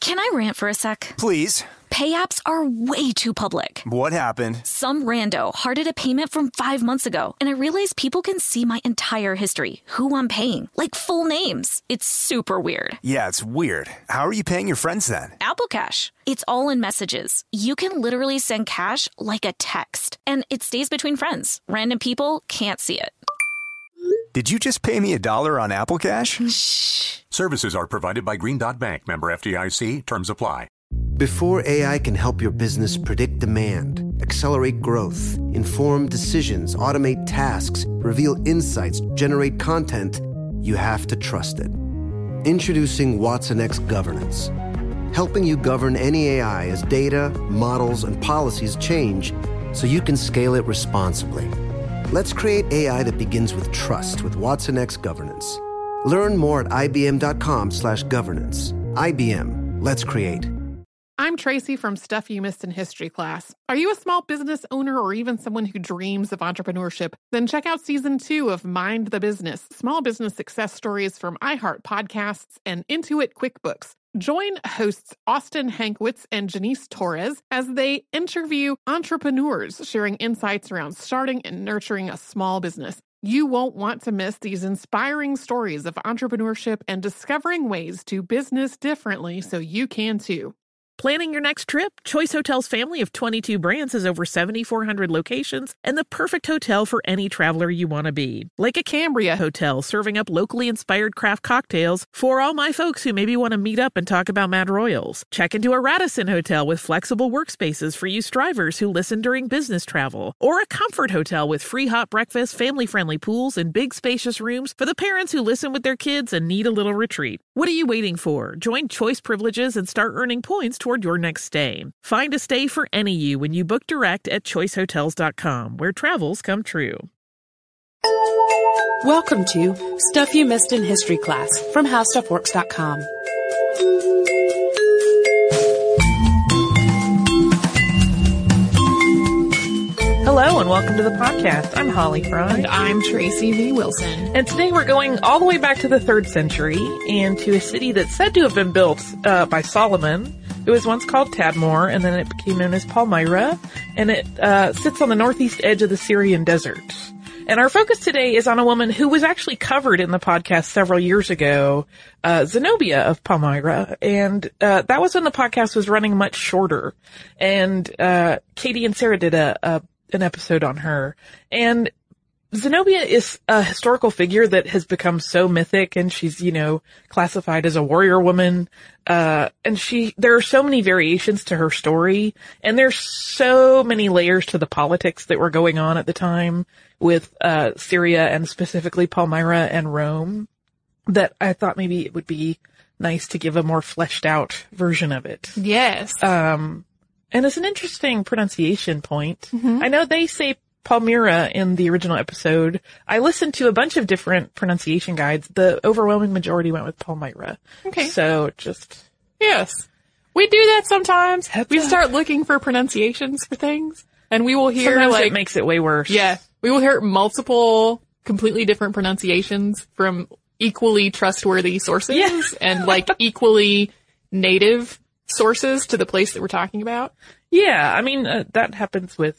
Can I rant for a sec? Please. Pay apps are way too public. What happened? Some rando hearted a payment from 5 months ago, and I realized people can see my entire history, who I'm paying, like full names. It's super weird. Yeah, it's weird. How are you paying your friends then? Apple Cash. It's all in messages. You can literally send cash like a text, and it stays between friends. Random people can't see it. Did you just pay me $1 on Apple Cash? Shh. Services are provided by Green Dot Bank, member FDIC. Terms apply. Before AI can help your business predict demand, accelerate growth, inform decisions, automate tasks, reveal insights, generate content, you have to trust it. Introducing watsonx Governance, helping you govern any AI as data, models, and policies change so you can scale it responsibly. Let's create AI that begins with trust with watsonx Governance. Learn more at ibm.com/governance. IBM. Let's create. I'm Tracy from Stuff You Missed in History class. Are you a small business owner or even someone who dreams of entrepreneurship? Then check out Season 2 of Mind the Business, Small Business Success Stories from iHeart Podcasts and Intuit QuickBooks. Join hosts Austin Hankwitz and Janice Torres as they interview entrepreneurs sharing insights around starting and nurturing a small business. You won't want to miss these inspiring stories of entrepreneurship and discovering ways to business differently so you can too. Planning your next trip? Choice Hotels' family of 22 brands has over 7,400 locations and the perfect hotel for any traveler you want to be. Like a Cambria hotel serving up locally inspired craft cocktails for all my folks who maybe want to meet up and talk about Mad Royals. Check into a Radisson hotel with flexible workspaces for you strivers who listen during business travel. Or a Comfort hotel with free hot breakfast, family-friendly pools, and big spacious rooms for the parents who listen with their kids and need a little retreat. What are you waiting for? Join Choice Privileges and start earning points toward your next stay. Find a stay for any you when you book direct at choicehotels.com, where travels come true. Welcome to Stuff You Missed in History class from HowStuffWorks.com. Hello and welcome to the podcast. I'm Holly Fry. And I'm Tracy V. Wilson. And today we're going all the way back to the 3rd century and to a city that's said to have been built by Solomon. It was once called Tadmor, and then it became known as Palmyra, and it sits on the northeast edge of the Syrian desert. And our focus today is on a woman who was actually covered in the podcast several years ago, Zenobia of Palmyra, and that was when the podcast was running much shorter. And Katie and Sarah did an episode on her. And Zenobia is a historical figure that has become so mythic, and she's, classified as a warrior woman. And there are so many variations to her story, and there's so many layers to the politics that were going on at the time with, Syria and specifically Palmyra and Rome that I thought maybe it would be nice to give a more fleshed out version of it. Yes. And it's an interesting pronunciation point. Mm-hmm. I know they say Palmyra in the original episode. I listened to a bunch of different pronunciation guides. The overwhelming majority went with Palmyra. Okay. So just... Yes. We do that sometimes. We start looking for pronunciations for things, and we will hear sometimes it makes it way worse. Yeah. We will hear multiple completely different pronunciations from equally trustworthy sources and equally native sources to the place that we're talking about. Yeah. I mean, that happens with,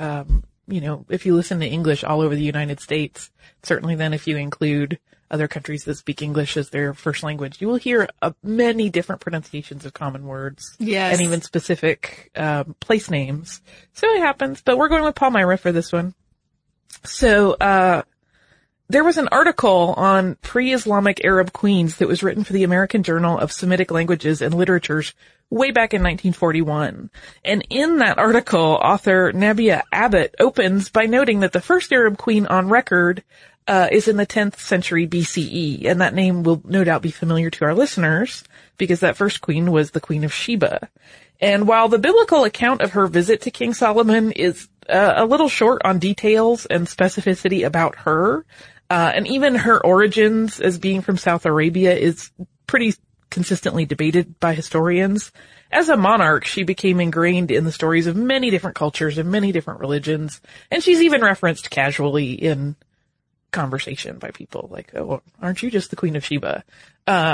if you listen to English all over the United States, certainly then if you include other countries that speak English as their first language, you will hear many different pronunciations of common words. Yes. And even specific place names. So it happens, but we're going with Palmyra for this one. So there was an article on pre-Islamic Arab queens that was written for the American Journal of Semitic Languages and Literatures way back in 1941. And in that article, author Nabia Abbott opens by noting that the first Arab queen on record is in the 10th century BCE. And that name will no doubt be familiar to our listeners because that first queen was the Queen of Sheba. And while the biblical account of her visit to King Solomon is a little short on details and specificity about her, and even her origins as being from South Arabia is pretty consistently debated by historians. As a monarch, she became ingrained in the stories of many different cultures and many different religions, and she's even referenced casually in conversation by people like, oh, aren't you just the Queen of Sheba?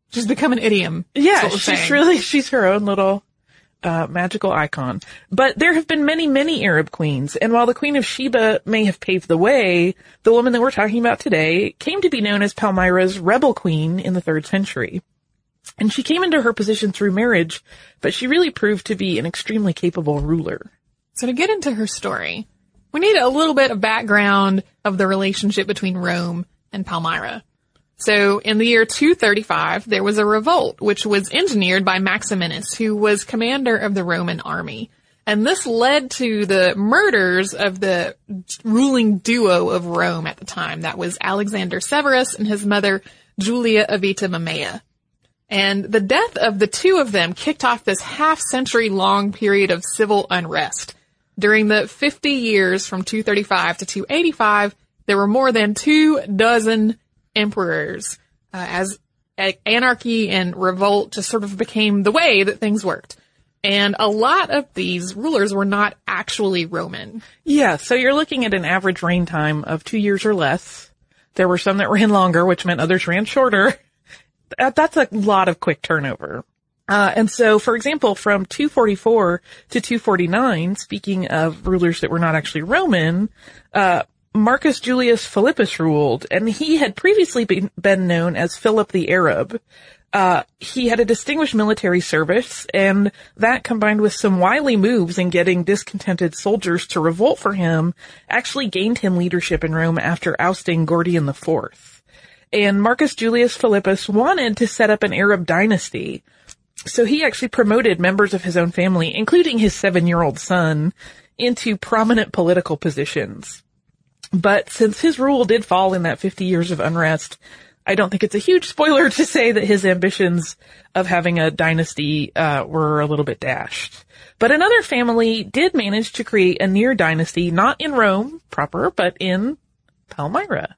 She's become an idiom. Yeah, she's her own little magical icon. But there have been many, many Arab queens, and while the Queen of Sheba may have paved the way, the woman that we're talking about today came to be known as Palmyra's rebel queen in the 3rd century. And she came into her position through marriage, but she really proved to be an extremely capable ruler. So to get into her story, we need a little bit of background of the relationship between Rome and Palmyra. So in the year 235, there was a revolt, which was engineered by Maximinus, who was commander of the Roman army. And this led to the murders of the ruling duo of Rome at the time. That was Alexander Severus and his mother, Julia Avita Mamaea. And the death of the two of them kicked off this half-century long period of civil unrest. During the 50 years from 235 to 285, there were more than 24 emperors, as anarchy and revolt just sort of became the way that things worked. And a lot of these rulers were not actually Roman. Yeah, so you're looking at an average reign time of 2 years or less. There were some that ran longer, which meant others ran shorter. That's a lot of quick turnover. And so, for example, from 244 to 249, speaking of rulers that were not actually Roman, Marcus Julius Philippus ruled, and he had previously been known as Philip the Arab. He had a distinguished military service, and that combined with some wily moves in getting discontented soldiers to revolt for him actually gained him leadership in Rome after ousting Gordian IV. And Marcus Julius Philippus wanted to set up an Arab dynasty. So he actually promoted members of his own family, including his 7-year-old son, into prominent political positions. But since his rule did fall in that 50 years of unrest, I don't think it's a huge spoiler to say that his ambitions of having a dynasty were a little bit dashed. But another family did manage to create a near dynasty, not in Rome proper, but in Palmyra.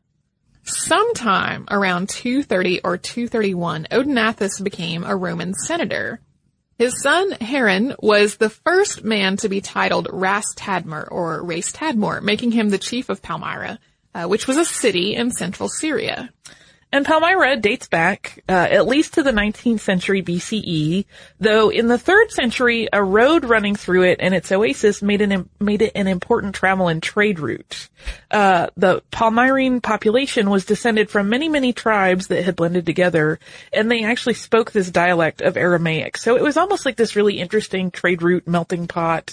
Sometime around 230 or 231, Odenathus became a Roman senator. His son, Heron, was the first man to be titled Ras Tadmor, or Ras Tadmor, making him the chief of Palmyra, which was a city in central Syria. And Palmyra dates back at least to the 19th century BCE, though in the 3rd century, a road running through it and its oasis made it an important travel and trade route. The Palmyrene population was descended from many, many tribes that had blended together, and they actually spoke this dialect of Aramaic. So it was almost like this really interesting trade route melting pot.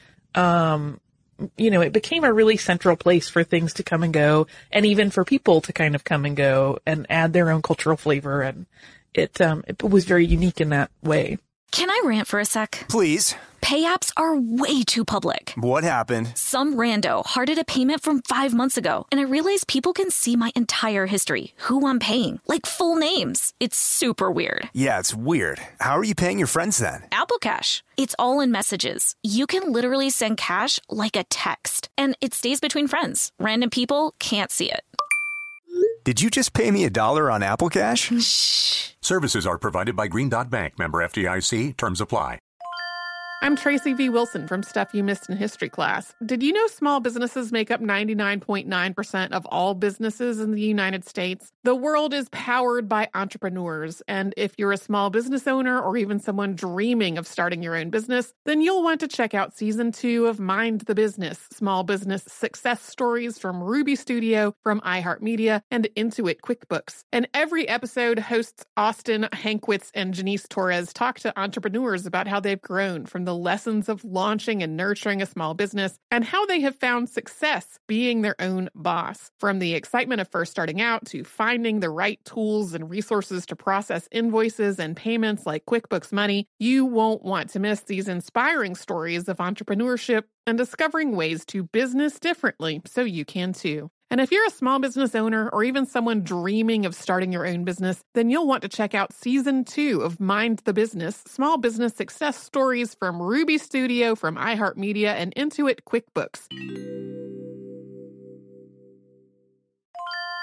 It became a really central place for things to come and go, and even for people to kind of come and go and add their own cultural flavor. And it was very unique in that way. Can I rant for a sec? Please. Pay apps are way too public. What happened? Some rando hearted a payment from 5 months ago, and I realized people can see my entire history, who I'm paying, like full names. It's super weird. Yeah, it's weird. How are you paying your friends then? Apple Cash. It's all in messages. You can literally send cash like a text, and it stays between friends. Random people can't see it. Did you just pay me $1 on Apple Cash? Shh. Services are provided by Green Dot Bank. Member FDIC. Terms apply. I'm Tracy V. Wilson from Stuff You Missed in History Class. Did you know small businesses make up 99.9% of all businesses in the United States? The world is powered by entrepreneurs, and if you're a small business owner or even someone dreaming of starting your own business, then you'll want to check out Season 2 of Mind the Business, Small Business Success Stories from Ruby Studio, from iHeartMedia, and Intuit QuickBooks. And every episode, hosts Austin Hankwitz and Janice Torres talk to entrepreneurs about how they've grown from the lessons of launching and nurturing a small business and how they have found success being their own boss. From the excitement of first starting out to finding the right tools and resources to process invoices and payments like QuickBooks Money, you won't want to miss these inspiring stories of entrepreneurship and discovering ways to business differently so you can too. And if you're a small business owner or even someone dreaming of starting your own business, then you'll want to check out Season 2 of Mind the Business, Small Business Success Stories from Ruby Studio, from iHeartMedia, and Intuit QuickBooks.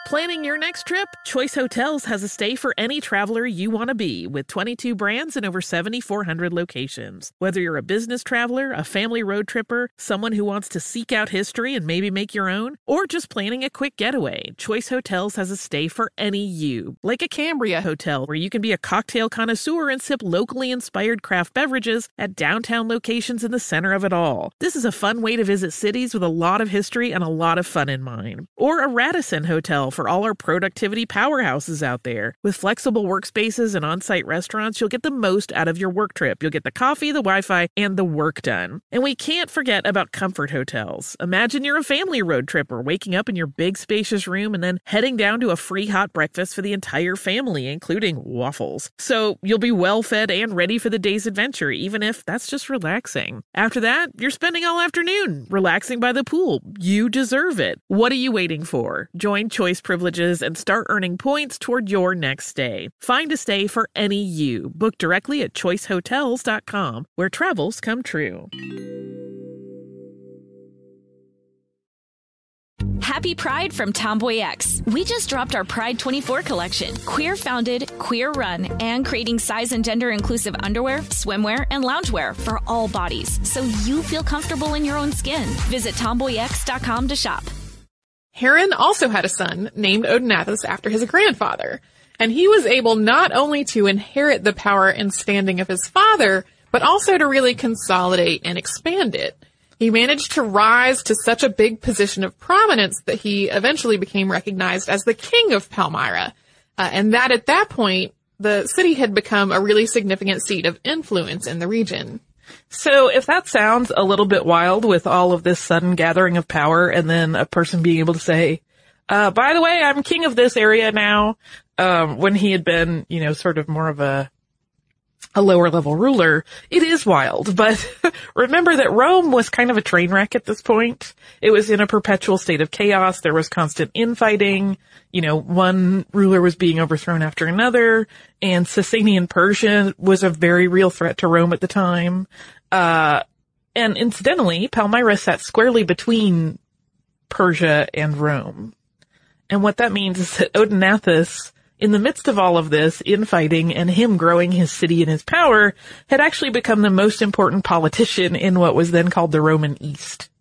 Planning your next trip? Choice Hotels has a stay for any traveler you want to be, with 22 brands and over 7,400 locations. Whether you're a business traveler, a family road tripper, someone who wants to seek out history and maybe make your own, or just planning a quick getaway, Choice Hotels has a stay for any you. Like a Cambria Hotel, where you can be a cocktail connoisseur and sip locally inspired craft beverages at downtown locations in the center of it all. This is a fun way to visit cities with a lot of history and a lot of fun in mind. Or a Radisson Hotel for all our productivity powerhouses out there. With flexible workspaces and on-site restaurants, you'll get the most out of your work trip. You'll get the coffee, the Wi-Fi, and the work done. And we can't forget about Comfort Hotels. Imagine you're a family road tripper, waking up in your big spacious room and then heading down to a free hot breakfast for the entire family, including waffles. So you'll be well fed and ready for the day's adventure, even if that's just relaxing. After that, you're spending all afternoon relaxing by the pool. You deserve it. What are you waiting for? Join Choice Privileges and start earning points toward your next stay. Find a stay for any you. Book directly at choicehotels.com, where travels come true. Happy Pride from Tomboy X. We just dropped our Pride 24 collection. Queer founded, queer run, and creating size and gender inclusive underwear, swimwear, and loungewear for all bodies, so you feel comfortable in your own skin. Visit tomboyx.com to shop. Heron also had a son named Odenathus after his grandfather, and he was able not only to inherit the power and standing of his father, but also to really consolidate and expand it. He managed to rise to such a big position of prominence that he eventually became recognized as the king of Palmyra, and that at that point, the city had become a really significant seat of influence in the region. So if that sounds a little bit wild with all of this sudden gathering of power and then a person being able to say, by the way, I'm king of this area now, when he had been, sort of more of a lower level ruler, it is wild. But remember that Rome was kind of a train wreck at this point. It was in a perpetual state of chaos. There was constant infighting. One ruler was being overthrown after another, and Sasanian Persia was a very real threat to Rome at the time. And incidentally, Palmyra sat squarely between Persia and Rome. And what that means is that Odenathus, in the midst of all of this infighting and him growing his city and his power, had actually become the most important politician in what was then called the Roman East.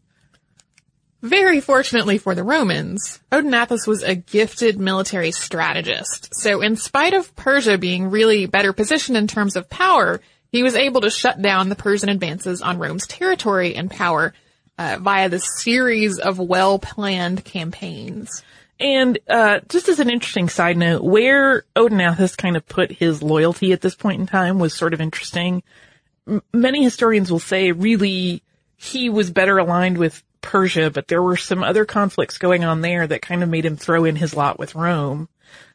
Very fortunately for the Romans, Odenathus was a gifted military strategist. So in spite of Persia being really better positioned in terms of power, he was able to shut down the Persian advances on Rome's territory and power via this series of well-planned campaigns. And just as an interesting side note, where Odenathus kind of put his loyalty at this point in time was sort of interesting. Many historians will say really he was better aligned with Persia, but there were some other conflicts going on there that kind of made him throw in his lot with Rome.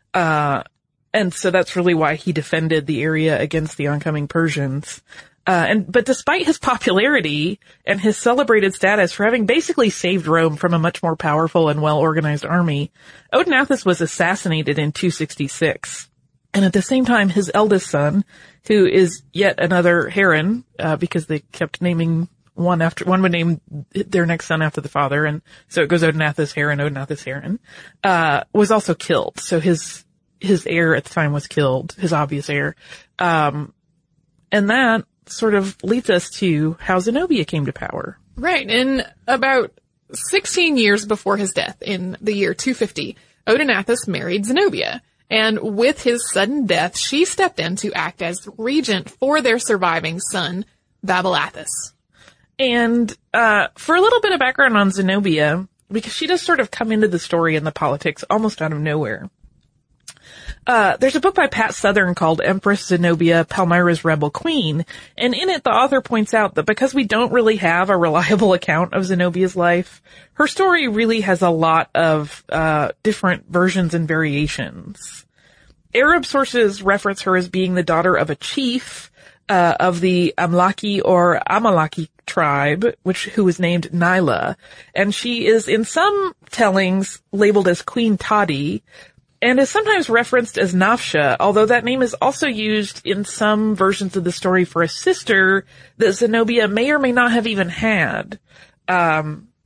And so that's really why he defended the area against the oncoming Persians. But despite his popularity and his celebrated status for having basically saved Rome from a much more powerful and well-organized army, Odenathus was assassinated in 266. And at the same time, his eldest son, who is yet another Heron, because they kept naming one would name their next son after the father, and so it goes Odenathus Heron, was also killed. So his heir at the time was killed, his obvious heir. And that sort of leads us to how Zenobia came to power. Right. In about 16 years before his death, in the year 250, Odenathus married Zenobia. And with his sudden death, she stepped in to act as regent for their surviving son, Babylathus. And for a little bit of background on Zenobia, because she does sort of come into the story and the politics almost out of nowhere. There's a book by Pat Southern called Empress Zenobia, Palmyra's Rebel Queen, and in it the author points out that because we don't really have a reliable account of Zenobia's life, her story really has a lot of different versions and variations. Arab sources reference her as being the daughter of a chief of the Amlaki or Amalaki tribe, who was named Nyla, and she is in some tellings labeled as Queen Tadi, and is sometimes referenced as Nafsha, although that name is also used in some versions of the story for a sister that Zenobia may or may not have even had.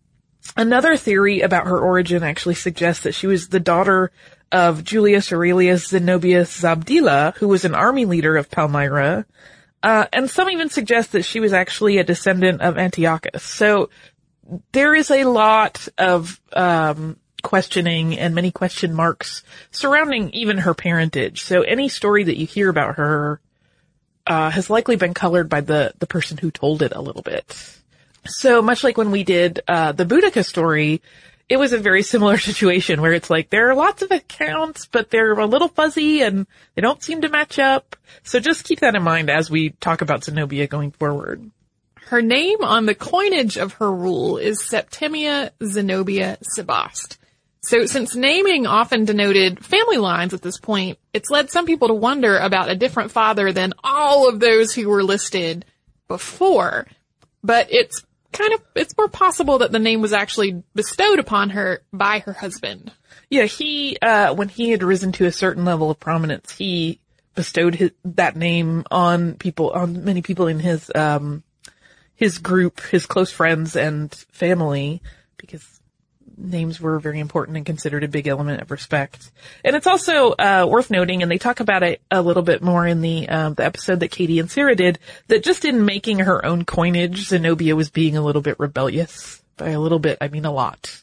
Another theory about her origin actually suggests that she was the daughter of Julius Aurelius Zenobius Zabdila, who was an army leader of Palmyra. And some even suggest that she was actually a descendant of Antiochus. So there is a lot of questioning and many question marks surrounding even her parentage. So any story that you hear about her has likely been colored by the person who told it a little bit. So much like when we did the Boudica story, it was a very similar situation where it's like there are lots of accounts, but they're a little fuzzy and they don't seem to match up. So just keep that in mind as we talk about Zenobia going forward. Her name on the coinage of her rule is Septimia Zenobia Sebaste. So since naming often denoted family lines at this point, it's led some people to wonder about a different father than all of those who were listed before. But it's more possible that the name was actually bestowed upon her by her husband. Yeah, he, when he had risen to a certain level of prominence, he bestowed that name on many people in his group, his close friends and family, because names were very important and considered a big element of respect. And it's also worth noting, and they talk about it a little bit more in the episode that Katie and Sarah did, that just in making her own coinage, Zenobia was being a little bit rebellious. By a little bit, I mean a lot.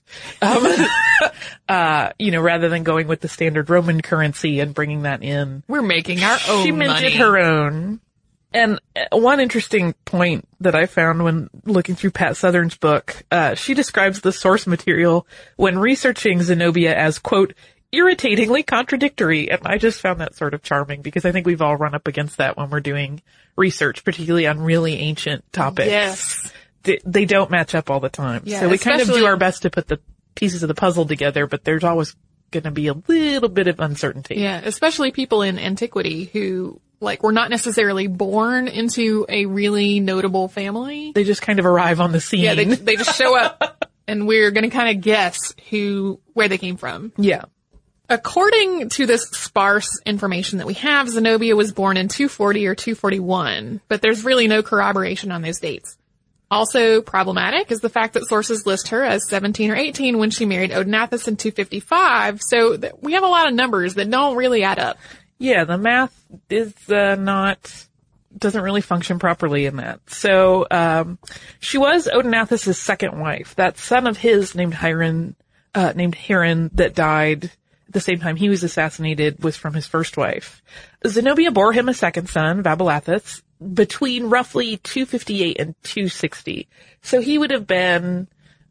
Rather than going with the standard Roman currency and bringing that in. We're making our own She minted money. her own. And one interesting point that I found when looking through Pat Southern's book, she describes the source material when researching Zenobia as, quote, irritatingly contradictory. And I just found that sort of charming because I think we've all run up against that when we're doing research, particularly on really ancient topics. Yes. They don't match up all the time. Yeah, so we kind of do our best to put the pieces of the puzzle together, but there's always going to be a little bit of uncertainty. Yeah, especially people in antiquity who, were not necessarily born into a really notable family. They just kind of arrive on the scene. Yeah, they just show up, and we're going to kind of guess where they came from. Yeah. According to this sparse information that we have, Zenobia was born in 240 or 241, but there's really no corroboration on those dates. Also problematic is the fact that sources list her as 17 or 18 when she married Odenathus in 255, so we have a lot of numbers that don't really add up. Yeah, the math is doesn't really function properly in that. So she was Odenathus' second wife. That son of his named Hiron that died at the same time he was assassinated was from his first wife. Zenobia bore him a second son, Vabilathus, between roughly 258 and 260. So he would have been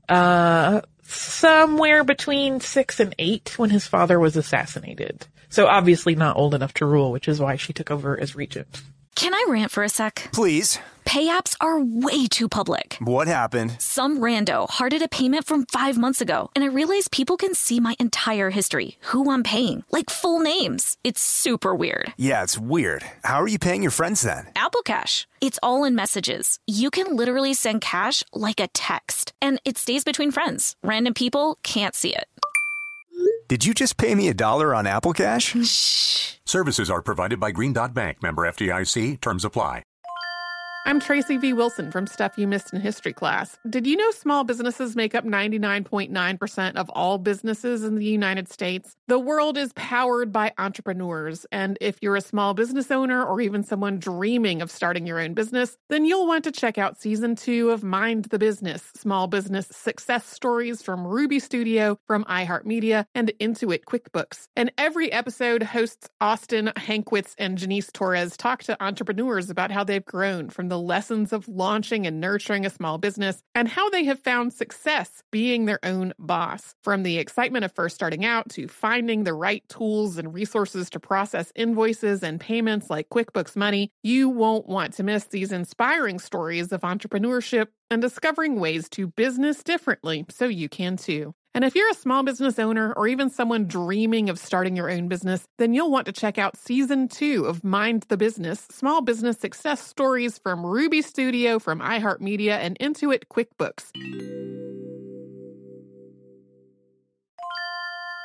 somewhere between 6 and 8 when his father was assassinated. So obviously not old enough to rule, which is why she took over as regent. Can I rant for a sec? Please. Pay apps are way too public. What happened? Some rando hearted a payment from 5 months ago, and I realized people can see my entire history, who I'm paying, like full names. It's super weird. Yeah, it's weird. How are you paying your friends then? Apple Cash. It's all in messages. You can literally send cash like a text, and it stays between friends. Random people can't see it. Did you just pay me $1 on Apple Cash? Shh. Services are provided by Green Dot Bank, member FDIC. Terms apply. I'm Tracy V. Wilson from Stuff You Missed in History Class. Did you know small businesses make up 99.9% of all businesses in the United States? The world is powered by entrepreneurs, and if you're a small business owner or even someone dreaming of starting your own business, then you'll want to check out Season 2 of Mind the Business, Small Business Success Stories from Ruby Studio, from iHeartMedia, and Intuit QuickBooks. And every episode, hosts Austin Hankwitz and Janice Torres talk to entrepreneurs about how they've grown from the lessons of launching and nurturing a small business and how they have found success being their own boss. From the excitement of first starting out to finding the right tools and resources to process invoices and payments like QuickBooks Money, you won't want to miss these inspiring stories of entrepreneurship and discovering ways to business differently so you can too. And if you're a small business owner or even someone dreaming of starting your own business, then you'll want to check out Season 2 of Mind the Business, Small Business Success Stories from Ruby Studio, from iHeartMedia, and Intuit QuickBooks.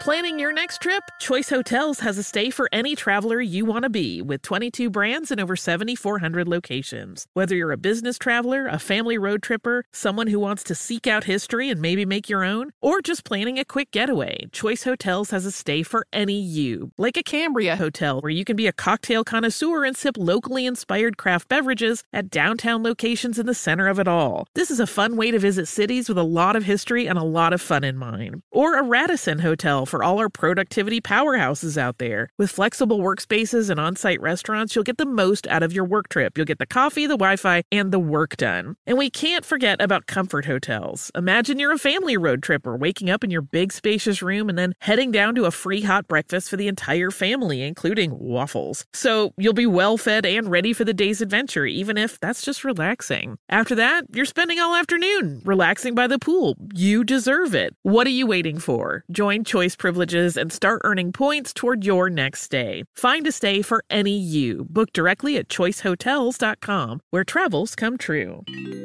Planning your next trip? Choice Hotels has a stay for any traveler you want to be, with 22 brands and over 7,400 locations. Whether you're a business traveler, a family road tripper, someone who wants to seek out history and maybe make your own, or just planning a quick getaway, Choice Hotels has a stay for any you. Like a Cambria Hotel, where you can be a cocktail connoisseur and sip locally inspired craft beverages at downtown locations in the center of it all. This is a fun way to visit cities with a lot of history and a lot of fun in mind. Or a Radisson Hotel for all our productivity powerhouses out there. With flexible workspaces and on-site restaurants, you'll get the most out of your work trip. You'll get the coffee, the Wi-Fi, and the work done. And we can't forget about Comfort Hotels. Imagine you're a family road tripper, waking up in your big spacious room and then heading down to a free hot breakfast for the entire family, including waffles. So you'll be well fed and ready for the day's adventure, even if that's just relaxing. After that, you're spending all afternoon relaxing by the pool. You deserve it. What are you waiting for? Join Choice Privileges and start earning points toward your next stay. Find a stay for any you. Book directly at choicehotels.com, where travels come true.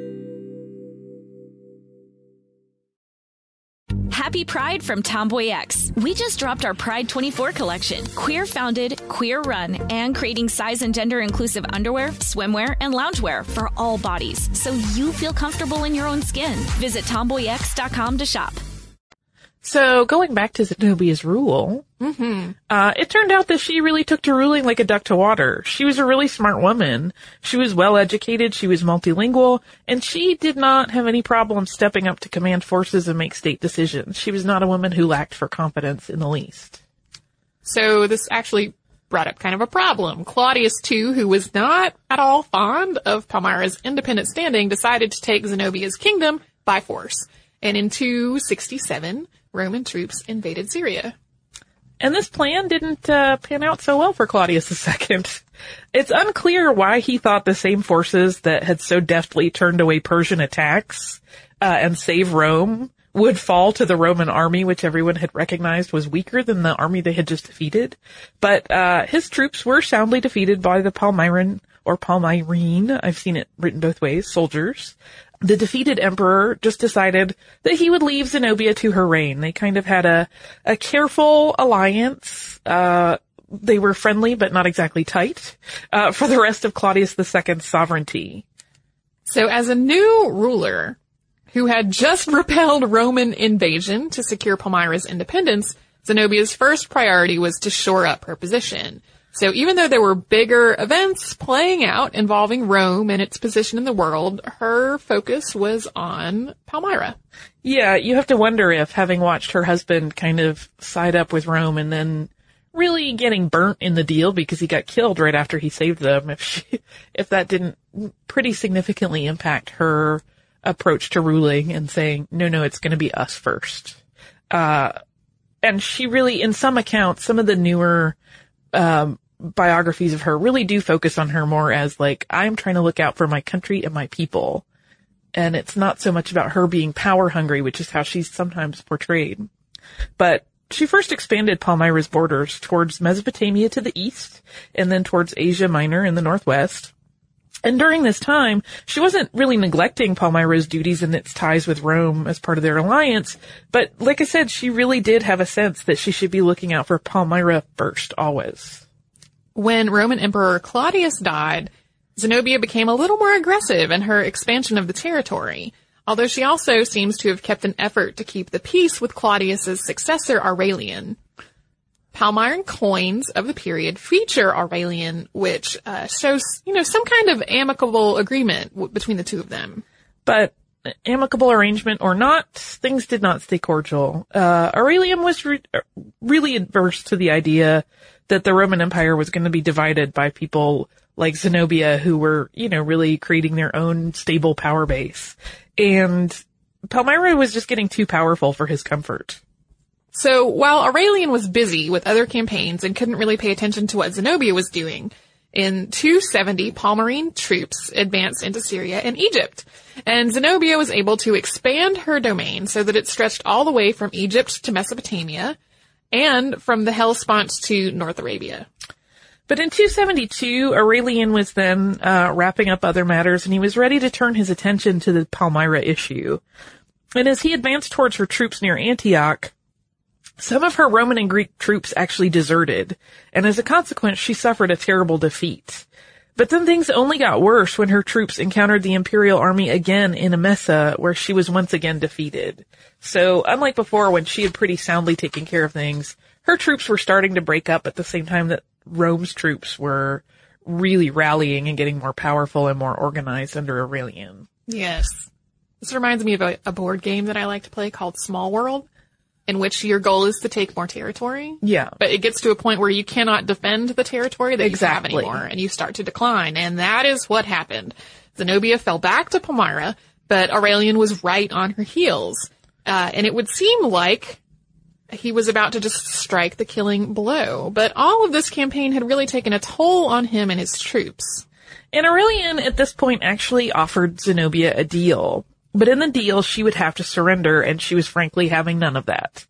Happy Pride from Tomboy X. We just dropped our Pride 24 collection. Queer founded, queer run, and creating size and gender inclusive underwear, swimwear, and loungewear for all bodies, so you feel comfortable in your own skin. Visit tomboyx.com to shop. So going back to Zenobia's rule, it turned out that she really took to ruling like a duck to water. She was a really smart woman. She was well educated. She was multilingual, and she did not have any problem stepping up to command forces and make state decisions. She was not a woman who lacked for confidence in the least. So this actually brought up kind of a problem. Claudius II, who was not at all fond of Palmyra's independent standing, decided to take Zenobia's kingdom by force. And in 267, Roman troops invaded Syria. And this plan didn't pan out so well for Claudius II. It's unclear why he thought the same forces that had so deftly turned away Persian attacks and saved Rome would fall to the Roman army, which everyone had recognized was weaker than the army they had just defeated. But his troops were soundly defeated by the Palmyrene, I've seen it written both ways, soldiers. The defeated emperor just decided that he would leave Zenobia to her reign. They kind of had a careful alliance. They were friendly, but not exactly tight, for the rest of Claudius II's sovereignty. So as a new ruler who had just repelled Roman invasion to secure Palmyra's independence, Zenobia's first priority was to shore up her position. So even though there were bigger events playing out involving Rome and its position in the world, her focus was on Palmyra. Yeah, you have to wonder if, having watched her husband kind of side up with Rome and then really getting burnt in the deal because he got killed right after he saved them, if that didn't pretty significantly impact her approach to ruling and saying, no, it's going to be us first. And she really, in some accounts, some of the newer biographies of her really do focus on her more as like, I'm trying to look out for my country and my people. And it's not so much about her being power hungry, which is how she's sometimes portrayed. But she first expanded Palmyra's borders towards Mesopotamia to the east and then towards Asia Minor in the northwest. And during this time, she wasn't really neglecting Palmyra's duties and its ties with Rome as part of their alliance. But like I said, she really did have a sense that she should be looking out for Palmyra first, always. When Roman Emperor Claudius died, Zenobia became a little more aggressive in her expansion of the territory, although she also seems to have kept an effort to keep the peace with Claudius's successor Aurelian. Palmyran coins of the period feature Aurelian, which shows, some kind of amicable agreement between the two of them. But amicable arrangement or not, things did not stay cordial. Aurelian was really adverse to the idea that the Roman Empire was going to be divided by people like Zenobia who were, really creating their own stable power base. And Palmyra was just getting too powerful for his comfort. So while Aurelian was busy with other campaigns and couldn't really pay attention to what Zenobia was doing, in 270, Palmyrene troops advanced into Syria and Egypt, and Zenobia was able to expand her domain so that it stretched all the way from Egypt to Mesopotamia and from the Hellespont to North Arabia. But in 272, Aurelian was then wrapping up other matters, and he was ready to turn his attention to the Palmyra issue. And as he advanced towards her troops near Antioch, Some of her Roman and Greek troops actually deserted, and as a consequence, she suffered a terrible defeat. But then things only got worse when her troops encountered the imperial army again in Emesa, where she was once again defeated. So, unlike before when she had pretty soundly taken care of things, her troops were starting to break up at the same time that Rome's troops were really rallying and getting more powerful and more organized under Aurelian. Yes. This reminds me of a board game that I like to play called Small World, in which your goal is to take more territory. Yeah. But it gets to a point where you cannot defend the territory that you have anymore, and you start to decline. And that is what happened. Zenobia fell back to Palmyra, but Aurelian was right on her heels. And it would seem like he was about to just strike the killing blow. But all of this campaign had really taken a toll on him and his troops. And Aurelian, at this point, actually offered Zenobia a deal. But in the deal, she would have to surrender, and she was frankly having none of that.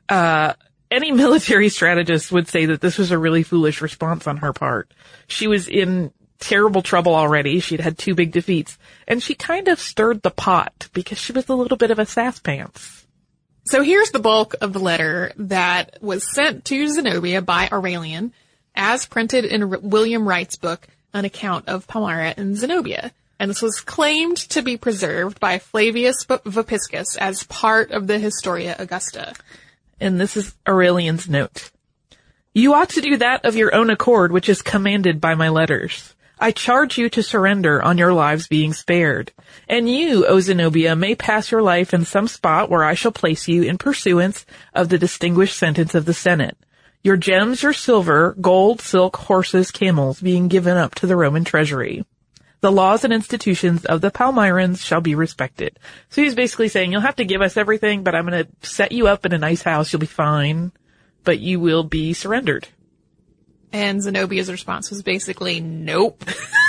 Any military strategist would say that this was a really foolish response on her part. She was in terrible trouble already. She'd had 2 big defeats, and she kind of stirred the pot because she was a little bit of a sasspants. So here's the bulk of the letter that was sent to Zenobia by Aurelian, as printed in William Wright's book, An Account of Palmyra and Zenobia. And this was claimed to be preserved by Flavius Vopiscus as part of the Historia Augusta. And this is Aurelian's note. You ought to do that of your own accord which is commanded by my letters. I charge you to surrender on your lives being spared. And you, O Zenobia, may pass your life in some spot where I shall place you in pursuance of the distinguished sentence of the Senate. Your gems, your silver, gold, silk, horses, camels being given up to the Roman treasury. The laws and institutions of the Palmyrans shall be respected. So he's basically saying, you'll have to give us everything, but I'm going to set you up in a nice house. You'll be fine, but you will be surrendered. And Zenobia's response was basically, nope.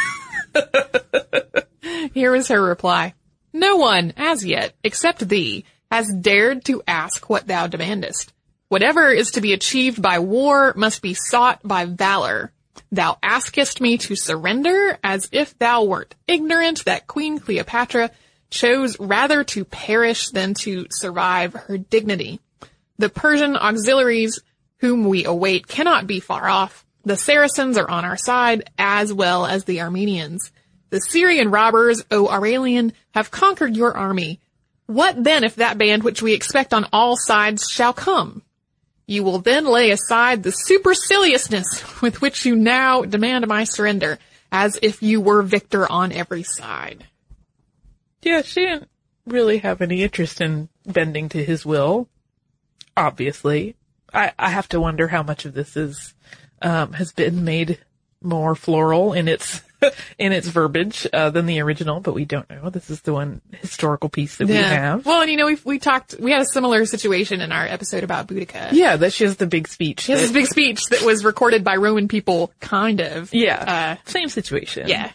Here was her reply. No one, as yet, except thee, has dared to ask what thou demandest. Whatever is to be achieved by war must be sought by valor. Thou askest me to surrender as if thou wert ignorant that Queen Cleopatra chose rather to perish than to survive her dignity. The Persian auxiliaries whom we await cannot be far off. The Saracens are on our side, as well as the Armenians. The Syrian robbers, O Aurelian, have conquered your army. What then if that band which we expect on all sides shall come? You will then lay aside the superciliousness with which you now demand my surrender, as if you were victor on every side. Yeah, she didn't really have any interest in bending to his will, obviously. I have to wonder how much of this has been made more floral in its verbiage than the original, but we don't know. This is the one historical piece that we have. Well, and we had a similar situation in our episode about Boudica. Yeah, that she has the big speech. She has this big speech that was recorded by Roman people, kind of. Yeah, same situation. Yeah.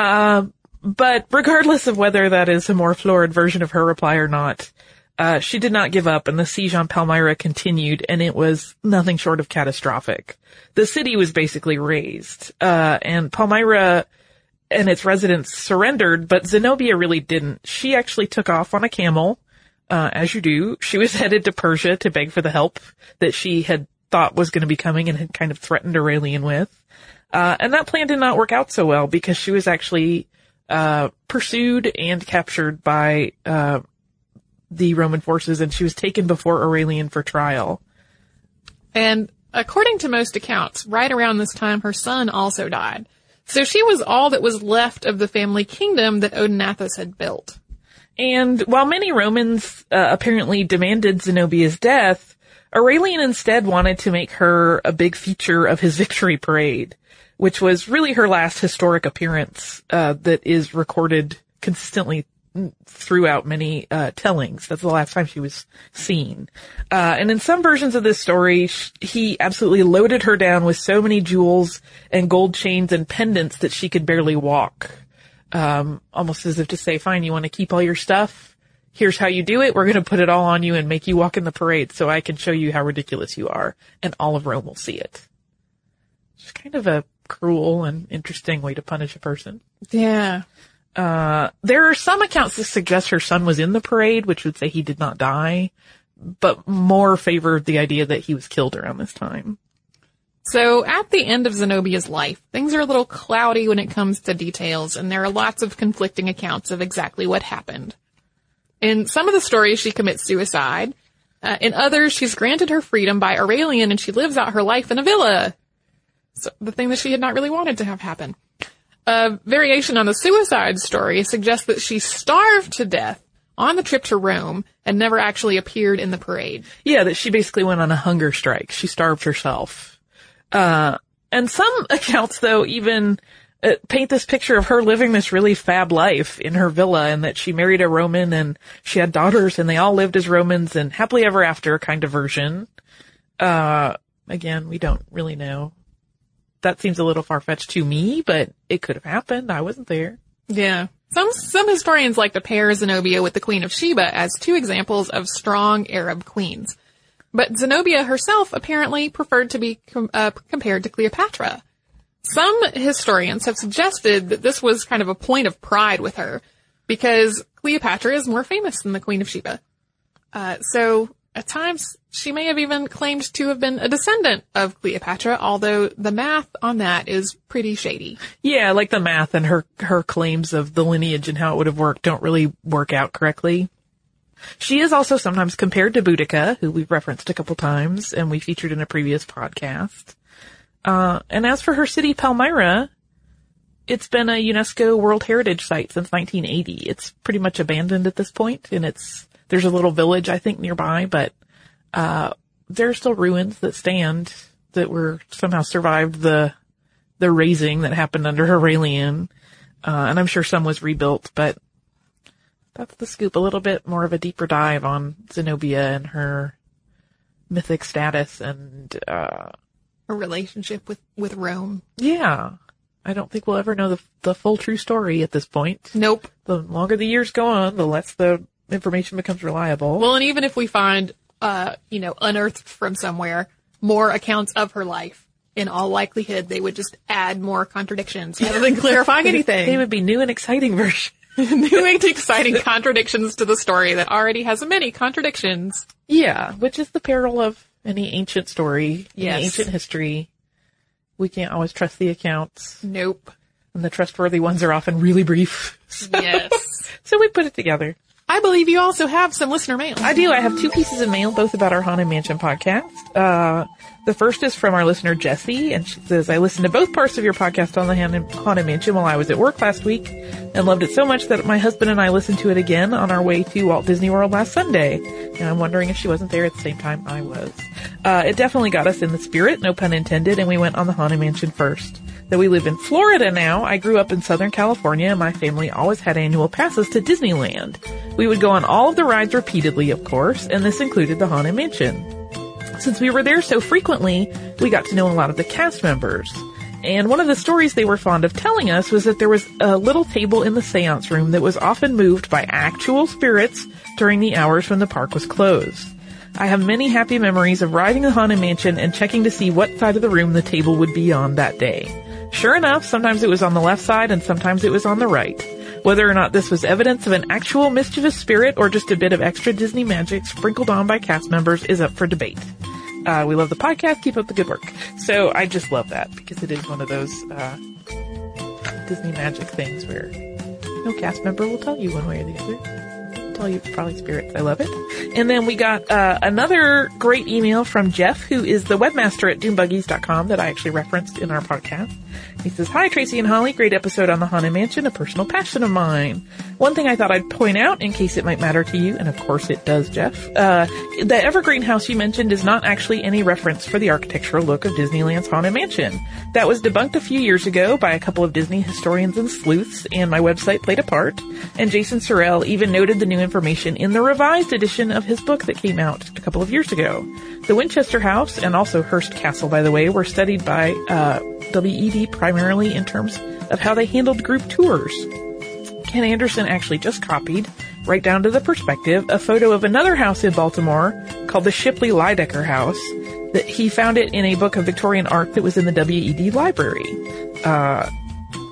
But regardless of whether that is a more florid version of her reply or not, she did not give up, and the siege on Palmyra continued, and it was nothing short of catastrophic. The city was basically razed, and Palmyra and its residents surrendered, but Zenobia really didn't. She actually took off on a camel, as you do. She was headed to Persia to beg for the help that she had thought was going to be coming and had kind of threatened Aurelian with. And that plan did not work out so well because she was actually pursued and captured by the Roman forces, and she was taken before Aurelian for trial. And according to most accounts, right around this time, her son also died. So she was all that was left of the family kingdom that Odenathus had built. And while many Romans apparently demanded Zenobia's death, Aurelian instead wanted to make her a big feature of his victory parade, which was really her last historic appearance that is recorded consistently throughout many tellings. That's the last time she was seen. And in some versions of this story, he absolutely loaded her down with so many jewels and gold chains and pendants that she could barely walk. Almost as if to say, fine, you want to keep all your stuff? Here's how you do it. We're going to put it all on you and make you walk in the parade so I can show you how ridiculous you are. And all of Rome will see it. It's kind of a cruel and interesting way to punish a person. Yeah. There are some accounts that suggest her son was in the parade, which would say he did not die, but more favored the idea that he was killed around this time. So at the end of Zenobia's life, things are a little cloudy when it comes to details, and there are lots of conflicting accounts of exactly what happened. In some of the stories, she commits suicide. In others, she's granted her freedom by Aurelian, and she lives out her life in a villa. So the thing that she had not really wanted to have happen. A variation on the suicide story suggests that she starved to death on the trip to Rome and never actually appeared in the parade. Yeah, that she basically went on a hunger strike. She starved herself. And some accounts, though, even paint this picture of her living this really fab life in her villa, and that she married a Roman and she had daughters and they all lived as Romans and happily ever after kind of version. Again, we don't really know. That seems a little far-fetched to me, but it could have happened. I wasn't there. Yeah. Some historians like to pair Zenobia with the Queen of Sheba as two examples of strong Arab queens. But Zenobia herself apparently preferred to be compared to Cleopatra. Some historians have suggested that this was kind of a point of pride with her, because Cleopatra is more famous than the Queen of Sheba. So at times she may have even claimed to have been a descendant of Cleopatra, although the math on that is pretty shady. Yeah, like the math and her claims of the lineage and how it would have worked don't really work out correctly. She is also sometimes compared to Boudica, who we've referenced a couple times and we featured in a previous podcast. And as for her city, Palmyra, it's been a UNESCO World Heritage Site since 1980. It's pretty much abandoned at this point, and there's a little village, I think, nearby, but there are still ruins that stand that were somehow survived the razing that happened under Aurelian. And I'm sure some was rebuilt, but that's the scoop. A little bit more of a deeper dive on Zenobia and her mythic status and her relationship with Rome. Yeah. I don't think we'll ever know the full true story at this point. Nope. The longer the years go on, the less the information becomes reliable. Well, and even if we find, unearthed from somewhere more accounts of her life, in all likelihood, they would just add more contradictions rather than clarifying anything. They would be new and exciting versions. New and exciting contradictions to the story that already has many contradictions. Yeah, which is the peril of any ancient story, any ancient history. We can't always trust the accounts. Nope. And the trustworthy ones are often really brief. Yes. So we put it together. I believe you also have some listener mail. I do. I have 2 pieces of mail, both about our Haunted Mansion podcast. The first is from our listener, Jessie, and she says, I listened to both parts of your podcast on the Haunted Mansion while I was at work last week and loved it so much that my husband and I listened to it again on our way to Walt Disney World last Sunday. And I'm wondering if she wasn't there at the same time I was. It definitely got us in the spirit, no pun intended, and we went on the Haunted Mansion first. Though we live in Florida now, I grew up in Southern California and my family always had annual passes to Disneyland. We would go on all of the rides repeatedly, of course, and this included the Haunted Mansion. Since we were there so frequently, we got to know a lot of the cast members. And one of the stories they were fond of telling us was that there was a little table in the seance room that was often moved by actual spirits during the hours when the park was closed. I have many happy memories of riding the Haunted Mansion and checking to see what side of the room the table would be on that day. Sure enough, sometimes it was on the left side and sometimes it was on the right. Whether or not this was evidence of an actual mischievous spirit or just a bit of extra Disney magic sprinkled on by cast members is up for debate. We love the podcast. Keep up the good work. So I just love that because it is one of those Disney magic things where no cast member will tell you one way or the other. Tell you probably spirits. I love it. And then we got another great email from Jeff, who is the webmaster at doombuggies.com that I actually referenced in our podcast. He says, Hi, Tracy and Holly. Great episode on the Haunted Mansion, a personal passion of mine. One thing I thought I'd point out in case it might matter to you, and of course it does, Jeff, the Evergreen house you mentioned is not actually any reference for the architectural look of Disneyland's Haunted Mansion. That was debunked a few years ago by a couple of Disney historians and sleuths, and my website played a part. And Jason Sorrell even noted the new information in the revised edition of his book that came out a couple of years ago. The Winchester House, and also Hearst Castle, by the way, were studied by WED primarily in terms of how they handled group tours. Ken Anderson actually just copied, right down to the perspective, a photo of another house in Baltimore called the Shipley Lydecker House. That he found it in a book of Victorian art that was in the WED library.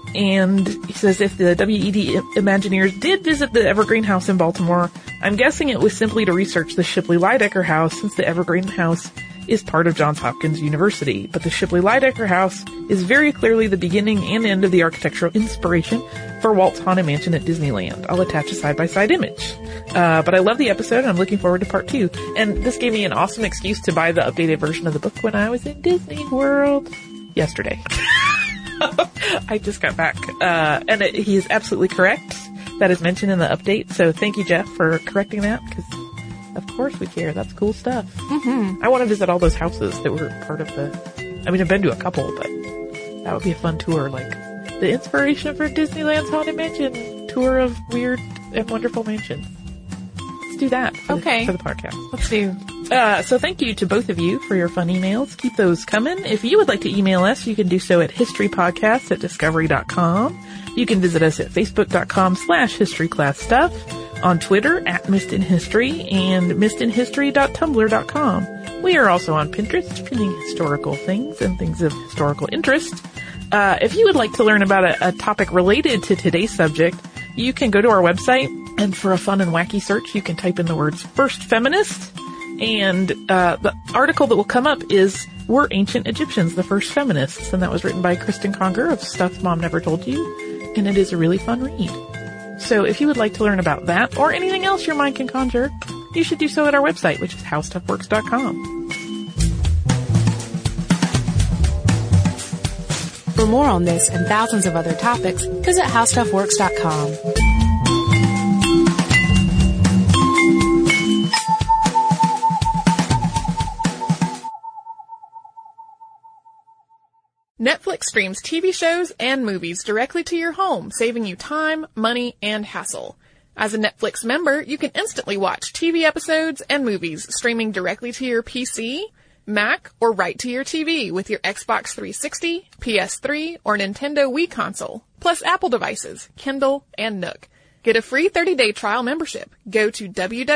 And he says if the WED Imagineers did visit the Evergreen House in Baltimore, I'm guessing it was simply to research the Shipley Lydecker House, since the Evergreen House is part of Johns Hopkins University. But the Shipley Lydecker House is very clearly the beginning and end of the architectural inspiration for Walt's Haunted Mansion at Disneyland. I'll attach a side-by-side image. But I love the episode, and I'm looking forward to part 2. And this gave me an awesome excuse to buy the updated version of the book when I was in Disney World yesterday. I just got back. And he is absolutely correct. That is mentioned in the update. So thank you, Jeff, for correcting that, because of course we care. That's cool stuff. Mm-hmm. I want to visit all those houses that were part of I've been to a couple, but that would be a fun tour. Like the inspiration for Disneyland's Haunted Mansion tour of weird and wonderful mansions. Let's do that for the podcast. Let's do. So thank you to both of you for your fun emails. Keep those coming. If you would like to email us, you can do so at historypodcast@discovery.com. You can visit us at facebook.com/historyclassstuff, on Twitter at missedinhistory, and missedinhistory.tumblr.com. We are also on Pinterest, pinning historical things and things of historical interest. If you would like to learn about a topic related to today's subject, you can go to our website, and for a fun and wacky search, you can type in the words First Feminist, and the article that will come up is Were Ancient Egyptians the First Feminists? And that was written by Kristen Conger of Stuff Mom Never Told You, and it is a really fun read. So if you would like to learn about that, or anything else your mind can conjure, you should do so at our website, which is howstuffworks.com. For more on this and thousands of other topics, visit howstuffworks.com. Netflix streams TV shows and movies directly to your home, saving you time, money, and hassle. As a Netflix member, you can instantly watch TV episodes and movies streaming directly to your PC, Mac, or right to your TV with your Xbox 360, PS3, or Nintendo Wii console, plus Apple devices, Kindle, and Nook. Get a free 30-day trial membership. Go to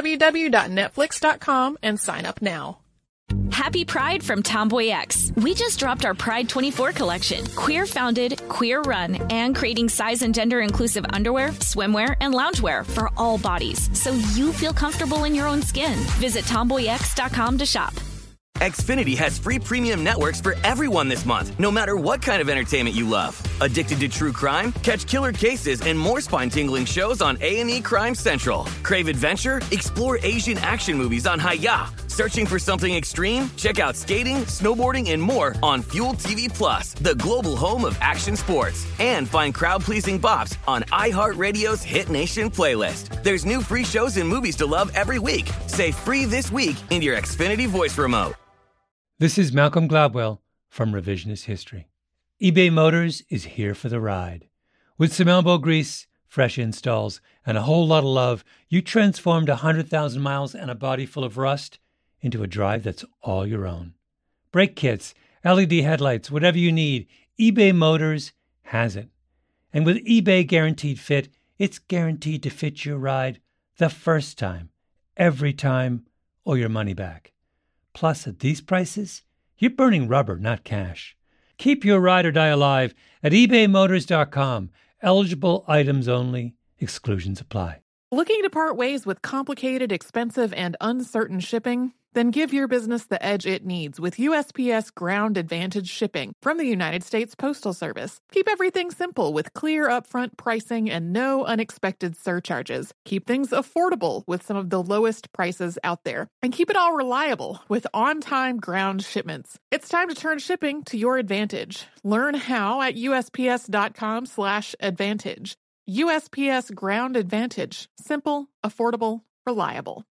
www.netflix.com and sign up now. Happy Pride from Tomboy X. We just dropped our Pride 24 collection. Queer founded, queer run, and creating size and gender inclusive underwear, swimwear, and loungewear for all bodies, so you feel comfortable in your own skin. Visit tomboyx.com to shop. Xfinity has free premium networks for everyone this month, no matter what kind of entertainment you love. Addicted to true crime? Catch killer cases and more spine-tingling shows on A&E Crime Central. Crave adventure? Explore Asian action movies on Hi-Ya. Searching for something extreme? Check out skating, snowboarding, and more on Fuel TV Plus, the global home of action sports. And find crowd-pleasing bops on iHeartRadio's Hit Nation playlist. There's new free shows and movies to love every week. Say free this week in your Xfinity voice remote. This is Malcolm Gladwell from Revisionist History. eBay Motors is here for the ride. With some elbow grease, fresh installs, and a whole lot of love, you transformed 100,000 miles and a body full of rust into a drive that's all your own. Brake kits, LED headlights, whatever you need, eBay Motors has it. And with eBay Guaranteed Fit, it's guaranteed to fit your ride the first time, every time, or your money back. Plus, at these prices, you're burning rubber, not cash. Keep your ride or die alive at ebaymotors.com. Eligible items only. Exclusions apply. Looking to part ways with complicated, expensive, and uncertain shipping? Then give your business the edge it needs with USPS Ground Advantage shipping from the United States Postal Service. Keep everything simple with clear upfront pricing and no unexpected surcharges. Keep things affordable with some of the lowest prices out there. And keep it all reliable with on-time ground shipments. It's time to turn shipping to your advantage. Learn how at USPS.com/advantage. USPS Ground Advantage. Simple, affordable, reliable.